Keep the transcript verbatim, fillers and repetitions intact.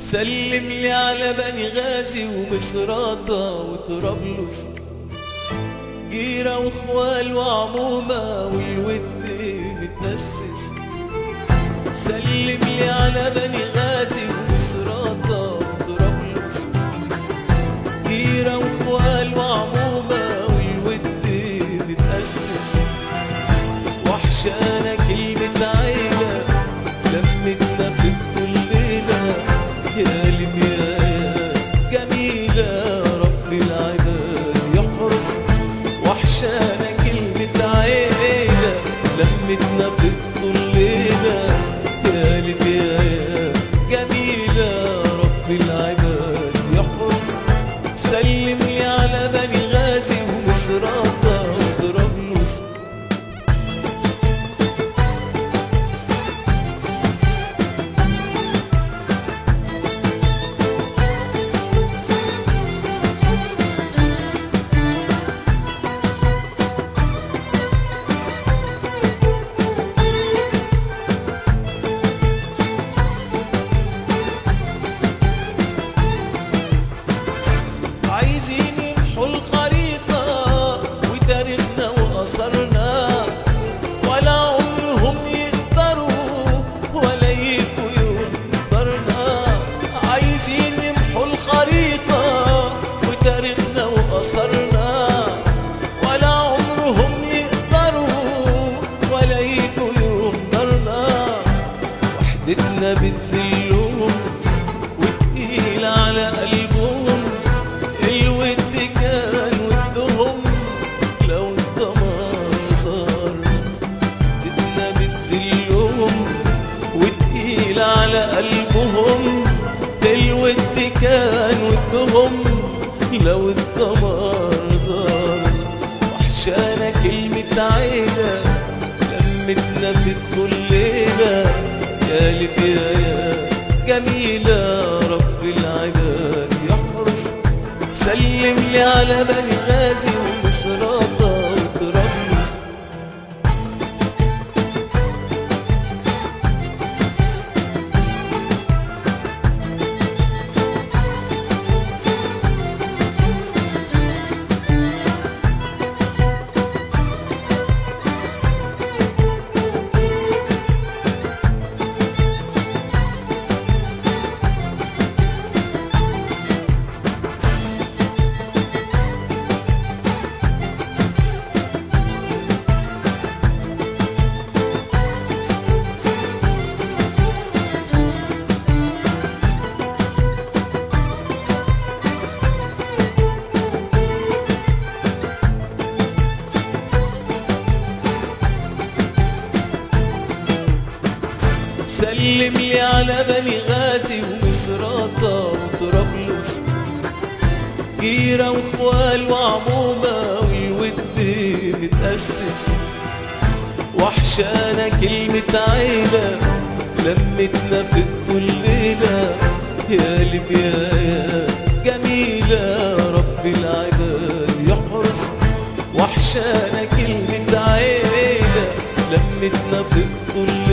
سلم لي على بني غازي ومصراتة وطرابلس، جيرة واخوال وعمومة والود متأسس. سلم لي على بني غازي ومصراتة وطرابلس، جيرة واخوال وعمومة والود متأسس. وحشانا كلمة عيلة لمتنا في الليلة، يا ليبيا جميلة رب العباد يحرس. وحشانا كلمة عيلة لمتنا في الليلة، يا ليبيا جميلة رب العباد يحرس. سلم لي على بني غازي ومصراتة وطرابلس. عايزين يمحوا الخريطة وتاريخنا وأثرنا، ولا عمرهم يقدروا ولا يجوا يقدرنا. عايزين يمحوا الخريطة وتاريخنا وأثرنا، ولا عمرهم يقدروا ولا يجوا يقدرنا. وحدتنا بتذلهم وتقيل على قلبهم، الود كان ودهم لو الدمار صار. وحدتنا بتذلهم وتقيل على قلبهم، الود كان ودهم لو الدمار صار. وحشانا كلمة عيلة لمتنا في الليلة، يا ليبيا يا جميلة رب العباد يحرس. سلم لي على بني غازي ومصراتة وطرابلس. سلم لي على بني غازي ومصراتة وطرابلس، جيرة واخوال وعمومة والود متأسس. وحشانا كلمة عيلة لمتنا في الليلة، يا ليبيا يا جميلة رب العباد يحرس. وحشانا كلمة عيلة لمتنا في الليلة،